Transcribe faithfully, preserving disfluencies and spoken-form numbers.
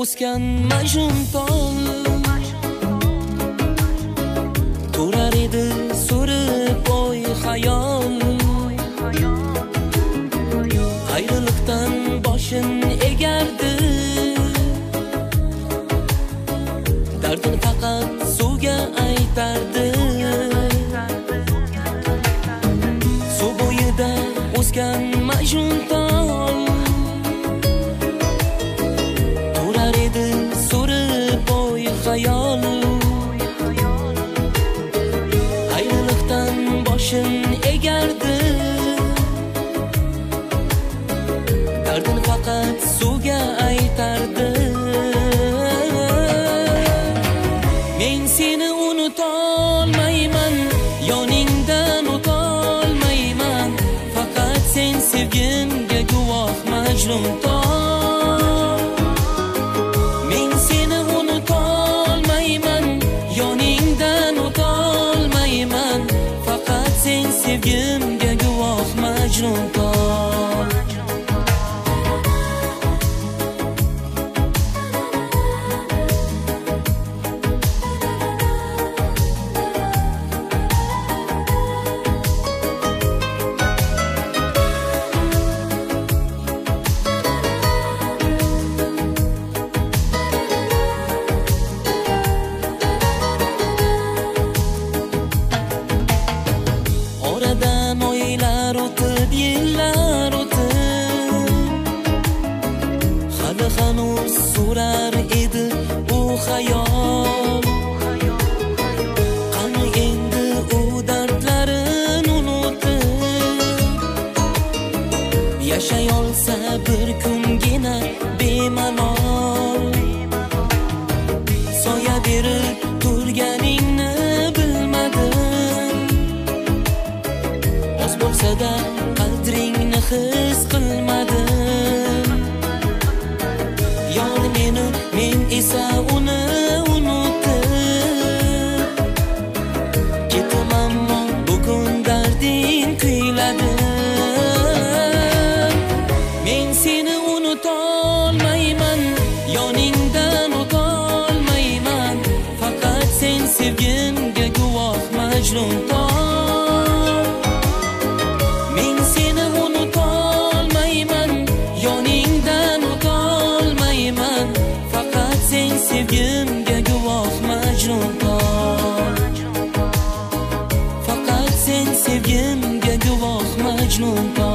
o'sgan majnuntol turar edi so'rib o'y xayol. Ayriliqdan boshin egardi, dardini faqat suvga aytardi. Suv bo'yida o'sgan majnuntol turar edi so'rib o'y xayol. Ayriliqdan boshin egardi, dardini faqat suvga aytardi. Men seni unutolmayman, yoningdan o'tolmayman, faqat sen sevgimga guvoh majnuntol. Men seni unutolmayman, yoningdan o'tolmayman, faqat sen sevgimga guvoh majnuntol. Oradan oylar o'tib, yillar o'tib, hali hanuz surar edi u xayol. Qani endi u dardlarin unutib, yashay olsa bir kungina bemalol. Soya berib turganingni bilmadim, oz bo'lsa-da qadringni his qilmadim. Yor meni, men esa uni unutib ketaman, bugun darding kuyladi. Men seni unutolmayman, yoningdan o'tolmayman, faqat sen sevgimga guvoh majnuntol. Men seni unutolmayman, yoningdan o'tolmayman, faqat sen sevgimga guvoh majnuntol. Faqat sen sevgimga guvoh majnuntol.